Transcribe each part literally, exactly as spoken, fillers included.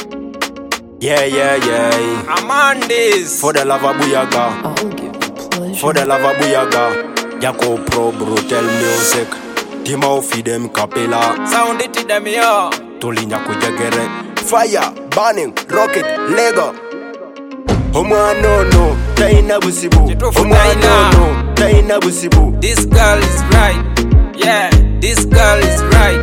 Yeah, yeah, yeah. I'm on this. For the love of Buyaga. I'll give you pleasure. For the love of Buyaga. Yako Pro Brutal Music. Tima feed them capella. Sound it to them, yo. Tolinya kujagere. Fire, burning, rocket, Lego. Omwa no no, taina busibu. Omwa no no, taina busibu. This girl is right. Yeah, this girl is right.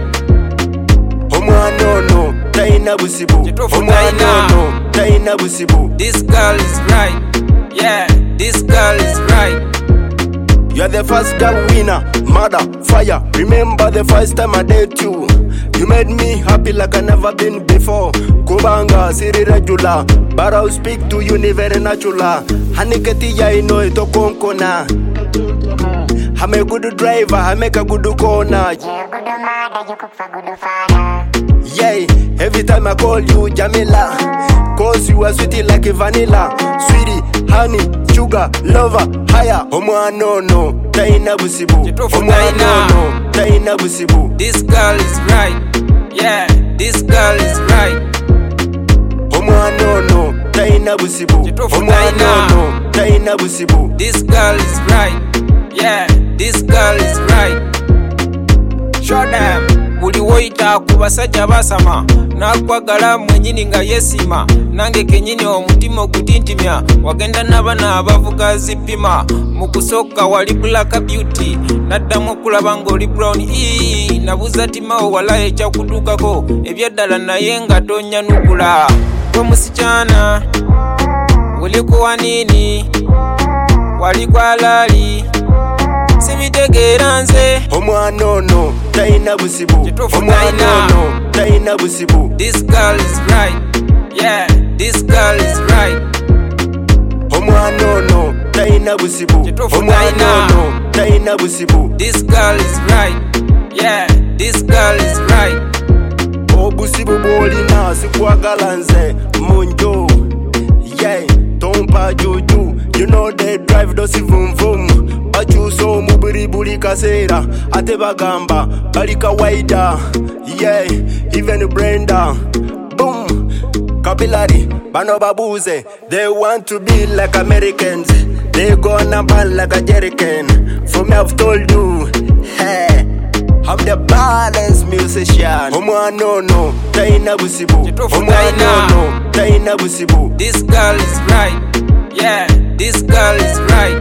Omwa no no, taina busibu. Omwa no no, taina busibu. This girl is right. Yeah, this girl is right. You're the first girl winner, mother, fire. Remember the first time I dated you. You made me happy like I never been before. Kubanga, siri regular, but I'll speak to you never natural. Haniketi ya ino ito konkona. I'm a good driver, I make a good corner. You're good mother, you cook for good father. Yeah, every time I call you Jamila, cause you are sweetie like a vanilla. Sweetie, honey, sugar, lover, higher. Omwa no no, taina busibu. Omwa no no, taina busibu. This girl is right. Yeah, this girl is right. Omwa no no, taina busibu. Omwa no no, taina busibu. This girl is right. Yeah, this girl is right. Show them. Buli woyita ku basajja basama nakwagala mwenyini nga yesima nange kenyini omutima okutintimya wagenda n'abana abavuga zipima mu kusooka wali black beauty naddamu okulaba ng'oli brown ii nabuza timawo wala ekyakutuukako ebyaddala naye nga tonyanukula gwe musikyana wuli kuwa nini wali kwalaali simitegeera nze omwa no no taina busibu. Omwa no no, taina busibu. This girl is right. Yeah, this girl is right. Omwa no no, taina busibu. Omwa no no, taina busibu. This girl is right. Yeah, this girl is right. Obusibu bolina sikwagala nze munjo. Yeah, tompa juju. You know they drive dosi vum vum. Bachuso mubiri buri kasera. Ate bagamba balika waida. Yeah, even Brenda. Boom, capillary, bano babuze. They want to be like Americans. They gonna ban like a jerrycan. For me I've told you, hey, I'm the balanced musician. Omwa no no, taina busibu. Omwa no no, taina busibu. This girl is right. Yeah, this girl is right.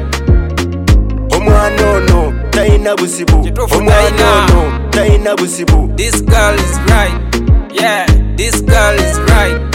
Omwa no no, taina busibu. Omwa no no, taina busibu. This girl is right. Yeah, this girl is right.